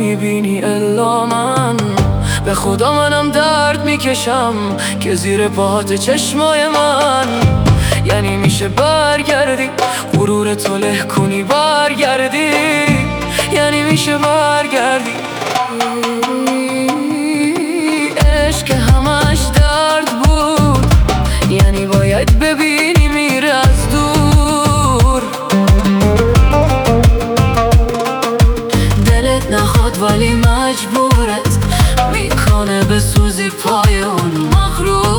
نمیبینی الا من. به خدا منم درد میکشم که زیر پاهات چشمای من. یعنی میشه برگردی غرور تو له کنی برگردی، یعنی میشه برگردی. عشق همش درد بود، یعنی باید ببینی میره از دور. دلت نخواد ولی مجبورت میکنه بسوزی پای اون مغرور.